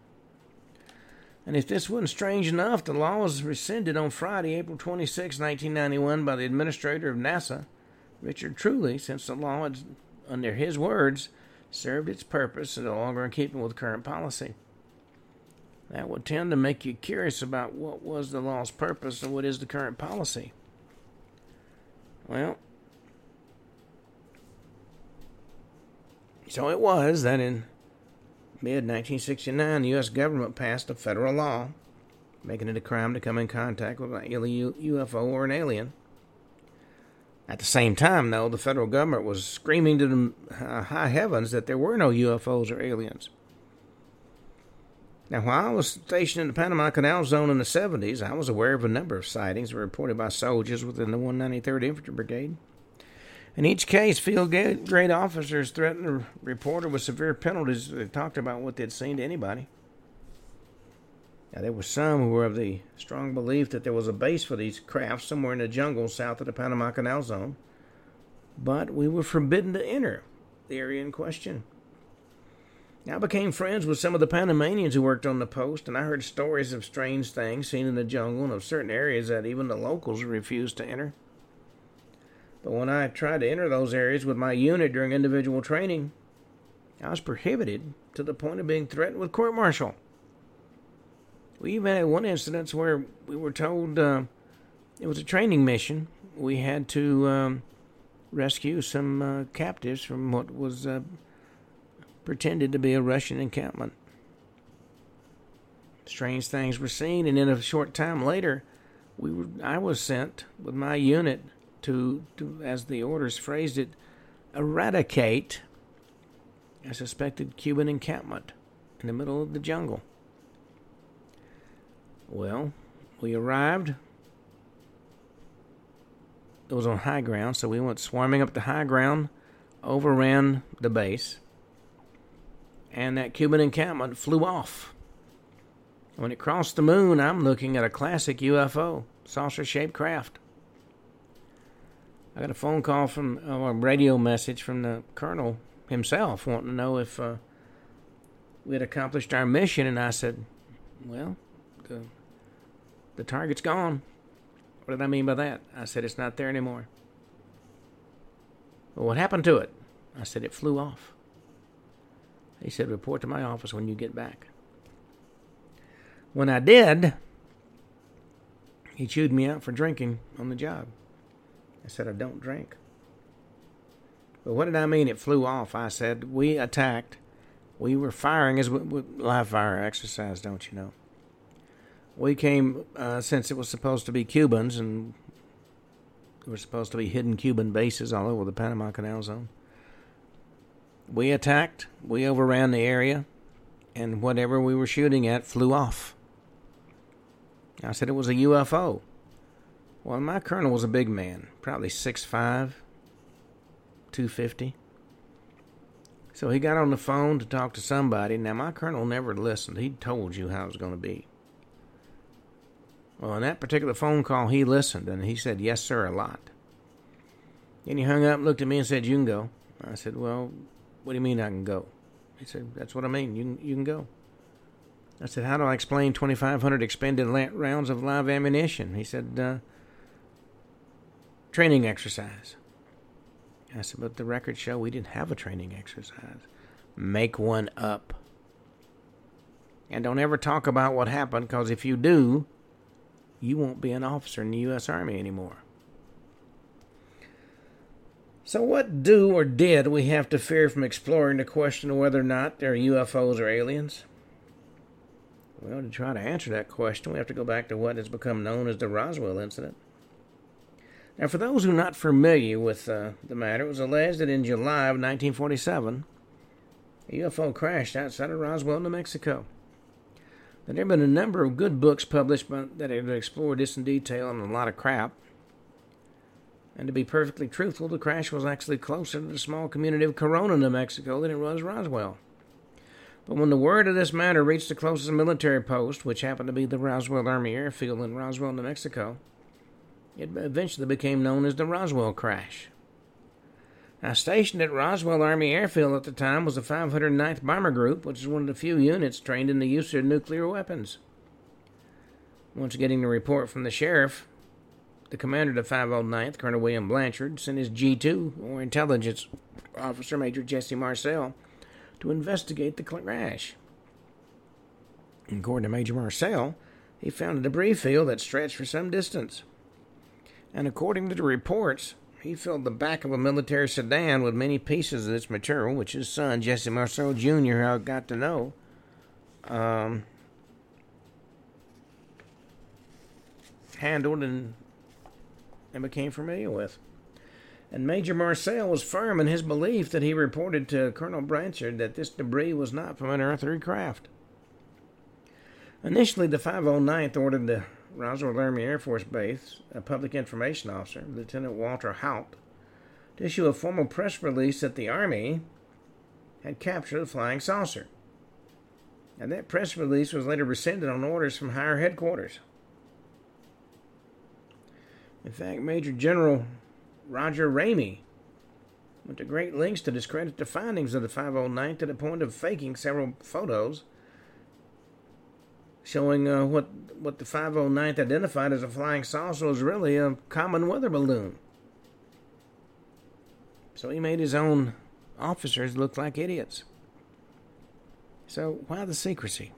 And if this wasn't strange enough, the law was rescinded on Friday, April 26, 1991, by the administrator of NASA, Richard Truly, since the law had, under his words, served its purpose and no longer in keeping with current policy. That would tend to make you curious about what was the law's purpose and what is the current policy. Well, so it was that in mid-1969, the U.S. government passed a federal law making it a crime to come in contact with an UFO or an alien. At the same time, though, the federal government was screaming to the high heavens that there were no UFOs or aliens. Now, while I was stationed in the Panama Canal Zone in the 70s, I was aware of a number of sightings reported by soldiers within the 193rd Infantry Brigade. In each case, field grade officers threatened the reporter with severe penalties if they talked about what they'd seen to anybody. Now, there were some who were of the strong belief that there was a base for these crafts somewhere in the jungle south of the Panama Canal Zone, but we were forbidden to enter the area in question. Now, I became friends with some of the Panamanians who worked on the post, and I heard stories of strange things seen in the jungle and of certain areas that even the locals refused to enter. But when I tried to enter those areas with my unit during individual training, I was prohibited to the point of being threatened with court-martial. We even had one incident where we were told it was a training mission. We had to rescue some captives from what was pretended to be a Russian encampment. Strange things were seen, and then a short time later, I was sent with my unit to, as the orders phrased it, eradicate a suspected Cuban encampment in the middle of the jungle. Well, we arrived. It was on high ground, so we went swarming up the high ground, overran the base, and that Cuban encampment flew off. When it crossed the moon, I'm looking at a classic UFO, saucer-shaped craft. I got a phone call from a radio message from the colonel himself wanting to know if we had accomplished our mission, and I said, well, the target's gone. What did I mean by that? I said, it's not there anymore. Well, what happened to it? I said, it flew off. He said, report to my office when you get back. When I did, he chewed me out for drinking on the job. I said, I don't drink. But what did I mean it flew off? I said, we attacked. We were firing as live fire exercise, don't you know? We came, since it was supposed to be Cubans, and there were supposed to be hidden Cuban bases all over the Panama Canal Zone. We attacked, we overran the area, and whatever we were shooting at flew off. I said it was a UFO. Well, my colonel was a big man, probably 6'5", 250. So he got on the phone to talk to somebody. Now, my colonel never listened. He told you how it was going to be. Well, in that particular phone call, he listened, and he said, yes, sir, a lot. Then he hung up and looked at me and said, you can go. I said, well, what do you mean I can go? He said, that's what I mean. You can go. I said, how do I explain 2,500 expended rounds of live ammunition? He said, training exercise. I said, but the records show we didn't have a training exercise. Make one up. And don't ever talk about what happened, because if you do, you won't be an officer in the U.S. Army anymore. So what do or did we have to fear from exploring the question of whether or not they're UFOs or aliens? Well, to try to answer that question, we have to go back to what has become known as the Roswell incident. Now, for those who are not familiar with the matter, it was alleged that in July of 1947, a UFO crashed outside of Roswell, New Mexico. Now, there have been a number of good books published that have explored this in detail and a lot of crap. And to be perfectly truthful, the crash was actually closer to the small community of Corona, New Mexico, than it was Roswell. But when the word of this matter reached the closest military post, which happened to be the Roswell Army Airfield in Roswell, New Mexico, it eventually became known as the Roswell crash. Now, stationed at Roswell Army Airfield at the time was the 509th Bomber Group, which is one of the few units trained in the use of nuclear weapons. Once getting the report from the sheriff, the commander of the 509th, Colonel William Blanchard, sent his G2, or intelligence officer, Major Jesse Marcel, to investigate the crash. According to Major Marcel, he found a debris field that stretched for some distance. And according to the reports, he filled the back of a military sedan with many pieces of this material, which his son, Jesse Marcel Jr., how I got to know, handled and became familiar with. And Major Marcel was firm in his belief that he reported to Colonel Blanchard that this debris was not from an earthly craft. Initially, the 509th ordered the Roswell Army Air Force Base, a public information officer, Lieutenant Walter Haut, to issue a formal press release that the Army had captured a flying saucer. And that press release was later rescinded on orders from higher headquarters. In fact, Major General Roger Ramey went to great lengths to discredit the findings of the 509th to the point of faking several photos showing what the 509th identified as a flying saucer was really a common weather balloon. So he made his own officers look like idiots. So why the secrecy?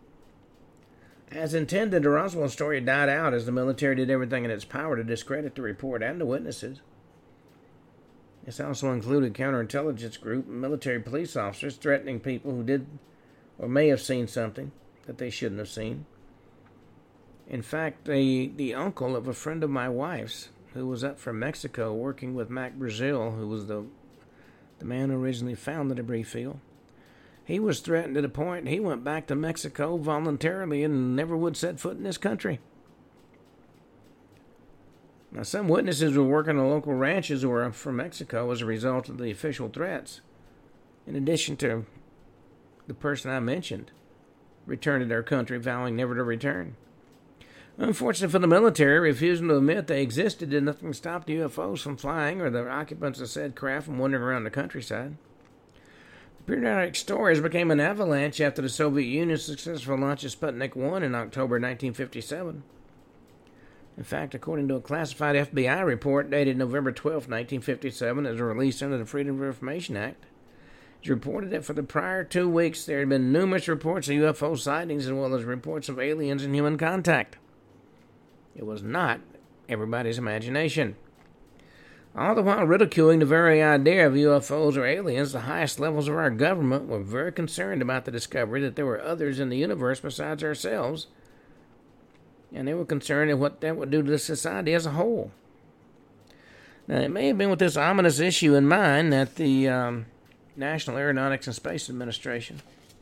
As intended, the Roswell story died out as the military did everything in its power to discredit the report and the witnesses. This also included counterintelligence group and military police officers threatening people who did or may have seen something that they shouldn't have seen. In fact, the uncle of a friend of my wife's, who was up from Mexico working with Mac Brazil, who was the man who originally found the debris field, He was threatened to the point he went back to Mexico voluntarily and never would set foot in this country. Now, some witnesses were working on local ranches were from Mexico as a result of the official threats, in addition to the person I mentioned, returned to their country, vowing never to return. Unfortunately for the military, refusing to admit they existed did nothing to stop the UFOs from flying or the occupants of said craft from wandering around the countryside. The periodic stories became an avalanche after the Soviet Union's successful launch of Sputnik 1 in October 1957. In fact, according to a classified FBI report dated November 12, 1957, as released under the Freedom of Information Act, it reported that for the prior 2 weeks there had been numerous reports of UFO sightings as well as reports of aliens and human contact. It was not everybody's imagination. All the while ridiculing the very idea of UFOs or aliens, the highest levels of our government were very concerned about the discovery that there were others in the universe besides ourselves, and they were concerned at what that would do to the society as a whole. Now, it may have been with this ominous issue in mind that the National Aeronautics and Space Administration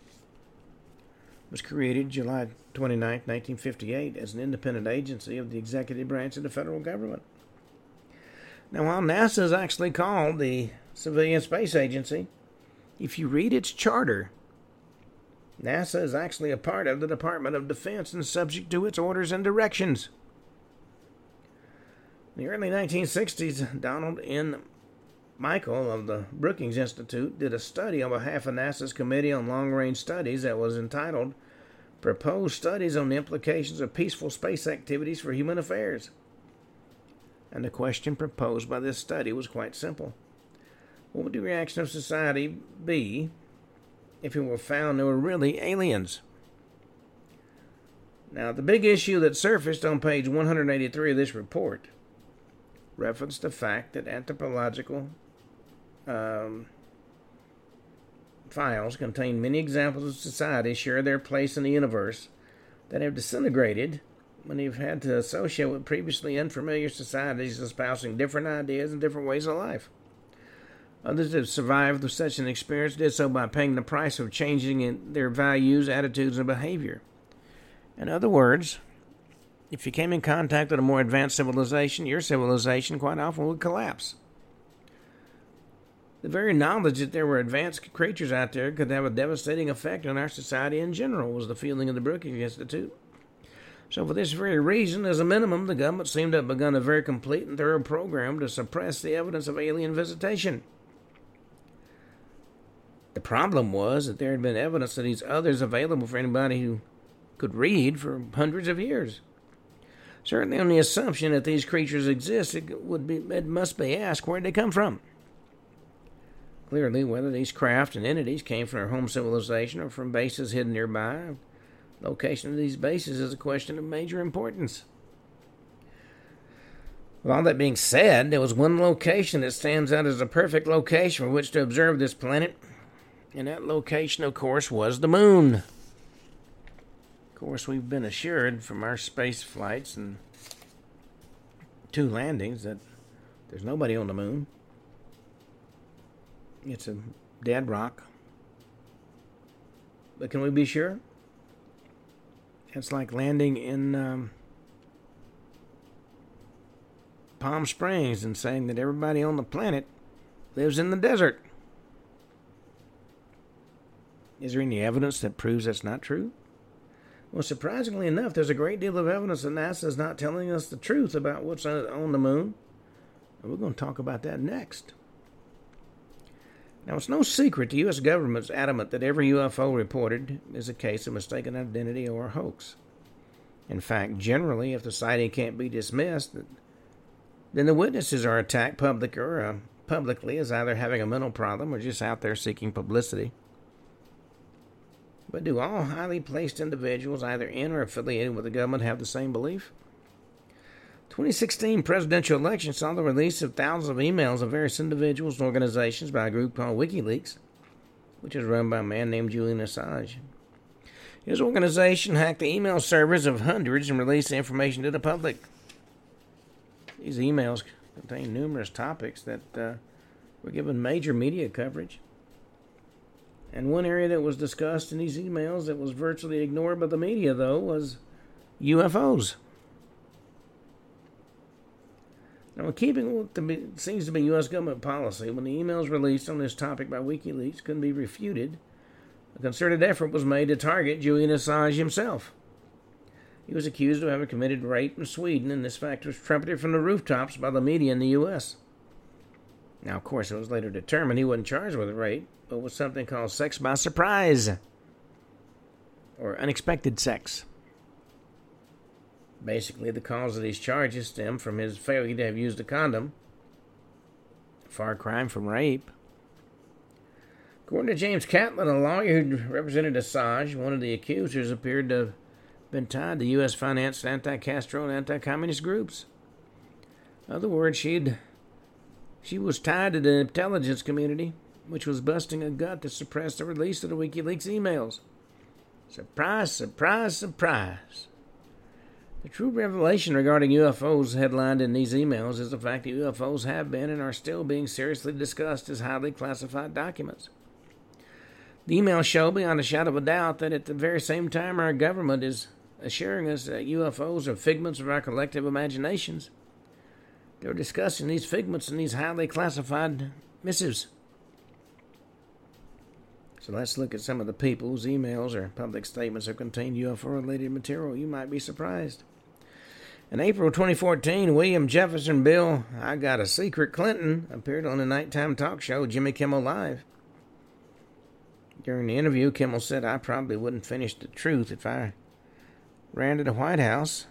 was created July 29, 1958, as an independent agency of the executive branch of the federal government. Now, while NASA is actually called the Civilian Space Agency, if you read its charter, NASA is actually a part of the Department of Defense and subject to its orders and directions. In the early 1960s, Donald N. Michael of the Brookings Institute did a study on behalf of NASA's Committee on Long-Range Studies that was entitled Proposed Studies on the Implications of Peaceful Space Activities for Human Affairs. And the question proposed by this study was quite simple. What would the reaction of society be if it were found there were really aliens? Now, the big issue that surfaced on page 183 of this report referenced the fact that anthropological files contain many examples of societies share their place in the universe that have disintegrated when they've had to associate with previously unfamiliar societies espousing different ideas and different ways of life. Others that have survived through such an experience did so by paying the price of changing in their values, attitudes, and behavior. In other words, if you came in contact with a more advanced civilization, your civilization quite often would collapse. The very knowledge that there were advanced creatures out there could have a devastating effect on our society in general, was the feeling of the Brookings Institute. So for this very reason, as a minimum, the government seemed to have begun a very complete and thorough program to suppress the evidence of alien visitation. The problem was that there had been evidence of these others available for anybody who could read for hundreds of years. Certainly on the assumption that these creatures exist, it must be asked where did they come from. Clearly, whether these craft and entities came from their home civilization or from bases hidden nearby, the location of these bases is a question of major importance. With all that being said, there was one location that stands out as a perfect location for which to observe this planet, and that location, of course, was the moon. Of course, we've been assured from our space flights and 2 landings that there's nobody on the moon. It's a dead rock. But can we be sure? It's like landing in Palm Springs and saying that everybody on the planet lives in the desert. Is there any evidence that proves that's not true? Well, surprisingly enough, there's a great deal of evidence that NASA is not telling us the truth about what's on the moon. And we're going to talk about that next. Now, it's no secret the U.S. government's adamant that every UFO reported is a case of mistaken identity or a hoax. In fact, generally, if the sighting can't be dismissed, then the witnesses are attacked publicly as either having a mental problem or just out there seeking publicity. But do all highly placed individuals, either in or affiliated with the government, have the same belief? 2016 presidential election saw the release of thousands of emails of various individuals and organizations by a group called WikiLeaks, which is run by a man named Julian Assange. His organization hacked the email servers of hundreds and released the information to the public. These emails contain numerous topics that were given major media coverage. And one area that was discussed in these emails that was virtually ignored by the media, though, was UFOs. Now, keeping what seems to be U.S. government policy, when the emails released on this topic by WikiLeaks couldn't be refuted, a concerted effort was made to target Julian Assange himself. He was accused of having committed rape in Sweden, and this fact was trumpeted from the rooftops by the media in the U.S. Now, of course, it was later determined he wasn't charged with rape, but with something called sex by surprise, or unexpected sex. Basically, the cause of these charges stem from his failure to have used a condom. A far cry from rape. According to James Catlin, a lawyer who represented Assange, one of the accusers appeared to have been tied to U.S.-financed anti-Castro and anti-communist groups. In other words, she was tied to the intelligence community, which was busting a gut to suppress the release of the WikiLeaks emails. Surprise, surprise, surprise. The true revelation regarding UFOs headlined in these emails is the fact that UFOs have been and are still being seriously discussed as highly classified documents. The emails show beyond a shadow of a doubt that at the very same time our government is assuring us that UFOs are figments of our collective imaginations, they're discussing these figments in these highly classified missives. So let's look at some of the people whose emails or public statements have contained UFO-related material. You might be surprised. In April 2014, William Jefferson Bill, I Got a Secret Clinton, appeared on the nighttime talk show Jimmy Kimmel Live. During the interview, Kimmel said, I probably wouldn't finish the truth if I ran to the White House.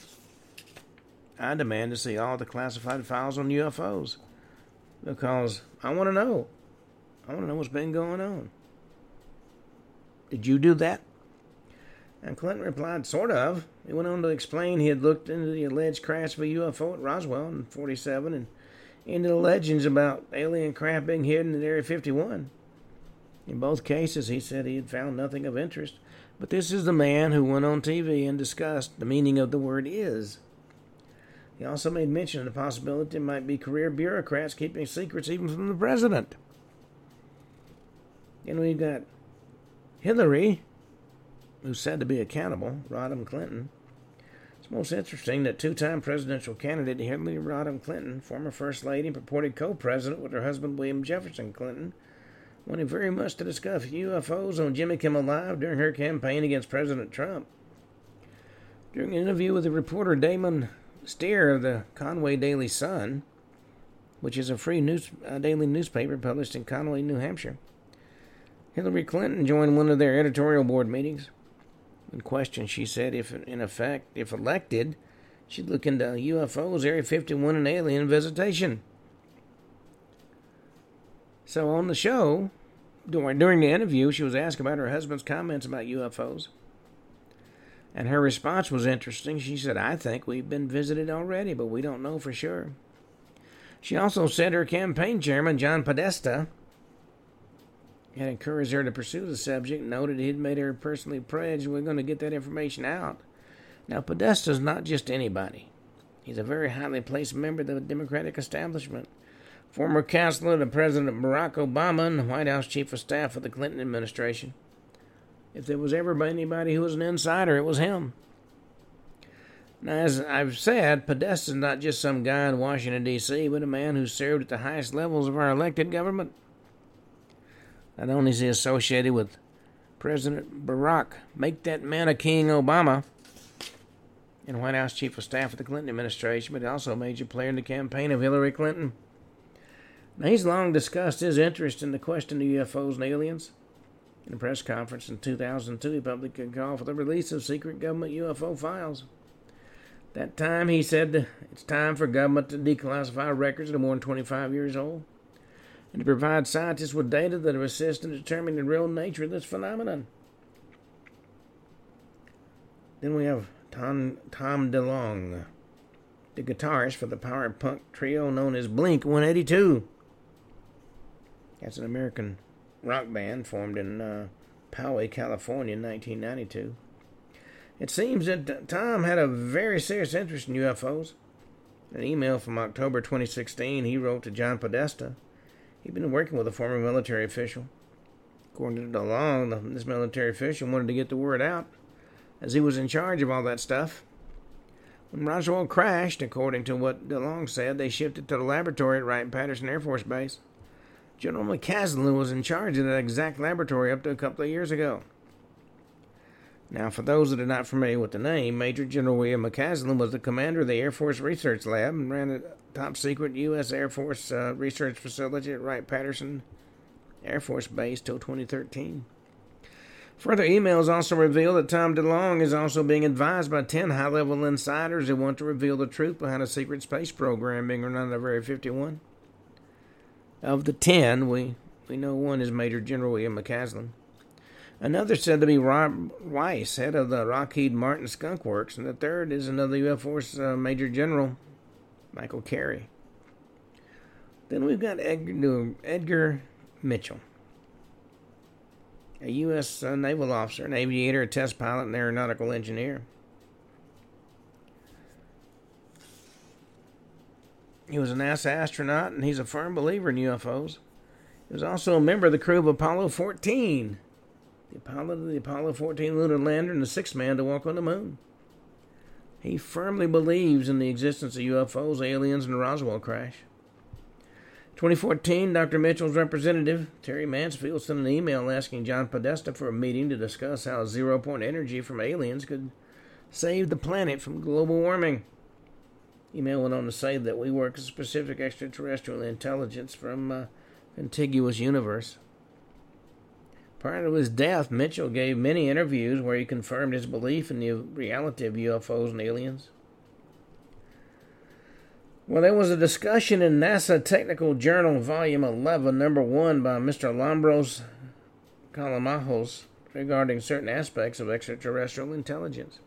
I demand to see all the classified files on UFOs because I want to know. I want to know what's been going on. Did you do that? And Clinton replied, sort of. He went on to explain he had looked into the alleged crash of a UFO at Roswell in 1947 and into the legends about alien craft being hidden at Area 51. In both cases, he said he had found nothing of interest. But this is the man who went on TV and discussed the meaning of the word is. He also made mention of the possibility it might be career bureaucrats keeping secrets even from the president. And we've got Hillary, who's said to be accountable, Rodham Clinton. It's most interesting that two-time presidential candidate Hillary Rodham Clinton, former First Lady and purported co-president with her husband William Jefferson Clinton, wanted very much to discuss UFOs on Jimmy Kimmel Live during her campaign against President Trump. During an interview with the reporter Damon Steer of the Conway Daily Sun, which is a free daily newspaper published in Conway, New Hampshire, Hillary Clinton joined one of their editorial board meetings. When questioned, she said if elected, she'd look into UFOs, Area 51, and alien visitation. So on the show, during the interview, she was asked about her husband's comments about UFOs. And her response was interesting. She said, I think we've been visited already, but we don't know for sure. She also said her campaign chairman, John Podesta, had encouraged her to pursue the subject and noted he'd made her personally pledge we're going to get that information out. Now, Podesta's not just anybody. He's a very highly placed member of the Democratic establishment, former counselor to President Barack Obama and White House Chief of Staff of the Clinton administration. If there was ever anybody who was an insider, it was him. Now, as I've said, Podesta's not just some guy in Washington, D.C., but a man who served at the highest levels of our elected government. Not only is he associated with President Barack, make that man a king, Obama, and White House Chief of Staff of the Clinton administration, but also a major player in the campaign of Hillary Clinton. Now, he's long discussed his interest in the question of UFOs and aliens. In a press conference in 2002, he publicly called for the release of secret government UFO files. At that time, he said it's time for government to declassify records that are more than 25 years old and to provide scientists with data that will assist in determining the real nature of this phenomenon. Then we have Tom DeLonge, the guitarist for the power punk trio known as Blink-182. That's an American rock band formed in Poway, California in 1992. It seems that Tom had a very serious interest in UFOs. In an email from October 2016, he wrote to John Podesta. He'd been working with a former military official. According to DeLong, this military official wanted to get the word out, as he was in charge of all that stuff. When Roswell crashed, according to what DeLong said, they shipped it to the laboratory at Wright-Patterson Air Force Base. General McCaslin was in charge of that exact laboratory up to a couple of years ago. Now, for those that are not familiar with the name, Major General William McCaslin was the commander of the Air Force Research Lab and ran a top-secret U.S. Air Force research facility at Wright-Patterson Air Force Base till 2013. Further emails also reveal that Tom DeLong is also being advised by 10 high-level insiders who want to reveal the truth behind a secret space program being run out of Area 51. Of the 10, we know one is Major General William McCaslin. Another said to be Rob Weiss, head of the Lockheed Martin Skunk Works, and the third is another U.S. Force Major General, Michael Carey. Then we've got Edgar Mitchell, a U.S. naval officer, an aviator, a test pilot, and aeronautical engineer. He was a NASA astronaut, and he's a firm believer in UFOs. He was also a member of the crew of Apollo 14, the Apollo 14 lunar lander, and the sixth man to walk on the moon. He firmly believes in the existence of UFOs, aliens, and the Roswell crash. 2014, Dr. Mitchell's representative, Terry Mansfield, sent an email asking John Podesta for a meeting to discuss how zero-point energy from aliens could save the planet from global warming. Email went on to say that we work as a specific extraterrestrial intelligence from a contiguous universe. Prior to his death, Mitchell gave many interviews where he confirmed his belief in the reality of UFOs and aliens. Well, there was a discussion in NASA Technical Journal, Volume 11, Number 1, by Mr. Lambros Kalamajos regarding certain aspects of extraterrestrial intelligence.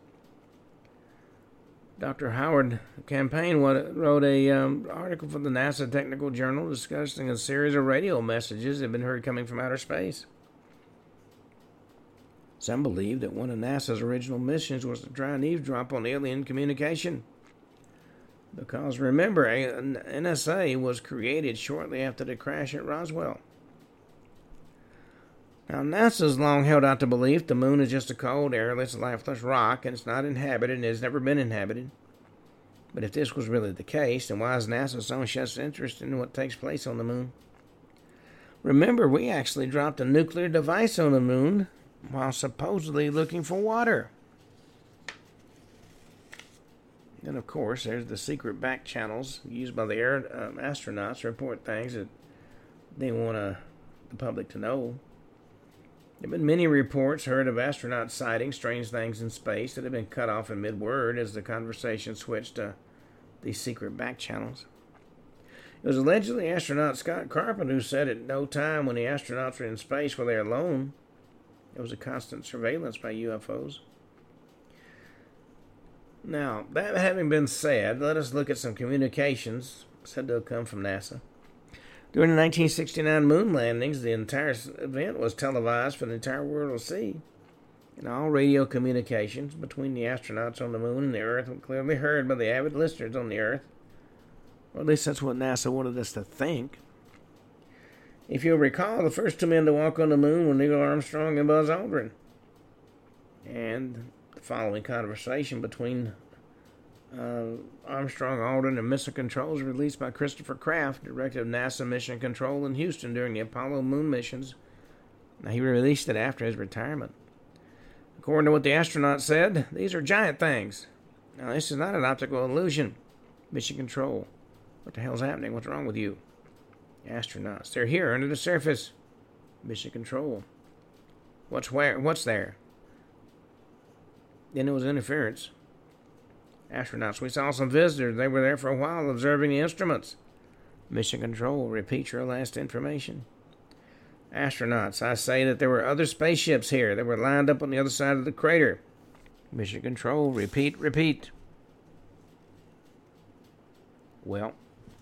Dr. Howard Campaign wrote an article for the NASA Technical Journal discussing a series of radio messages that have been heard coming from outer space. Some believe that one of NASA's original missions was to try and eavesdrop on alien communication. Because remember, NSA was created shortly after the crash at Roswell. Now, NASA's long held out the belief the moon is just a cold, airless, lifeless rock, and it's not inhabited and has never been inhabited. But if this was really the case, then why is NASA so such interested in what takes place on the moon? Remember, we actually dropped a nuclear device on the moon while supposedly looking for water. And of course, there's the secret back channels used by the astronauts to report things that they want the public to know. There have been many reports heard of astronaut sightings strange things in space that have been cut off in mid-word as the conversation switched to these secret back channels. It was allegedly astronaut Scott Carpenter who said at no time when the astronauts were in space were they alone. There was a constant surveillance by UFOs. Now, that having been said, let us look at some communications said to have come from NASA. During the 1969 moon landings, the entire event was televised for the entire world to see. And all radio communications between the astronauts on the moon and the Earth were clearly heard by the avid listeners on the Earth. Or at least that's what NASA wanted us to think. If you'll recall, the first two men to walk on the moon were Neil Armstrong and Buzz Aldrin. And the following conversation between Armstrong, Aldrin, and Missile Control was released by Christopher Kraft, director of NASA Mission Control in Houston during the Apollo moon missions. Now, he released it after his retirement. According to what the astronauts said, these are giant things. Now, this is not an optical illusion. Mission Control, what the hell's happening? What's wrong with you? Astronauts, they're here under the surface. Mission Control, what's there? Then it was interference. Astronauts, we saw some visitors. They were there for a while observing the instruments. Mission Control, repeat your last information. Astronauts, I say that there were other spaceships here that were lined up on the other side of the crater. Mission Control, repeat. Well,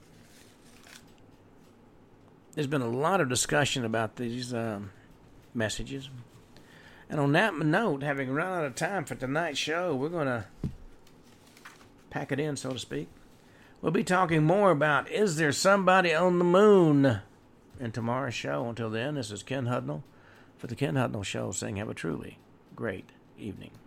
there's been a lot of discussion about these messages. And on that note, having run out of time for tonight's show, we're going to pack it in, so to speak. We'll be talking more about Is There Somebody on the Moon in tomorrow's show. Until then, this is Ken Hudnall For the Ken Hutnell Show, saying have a truly great evening.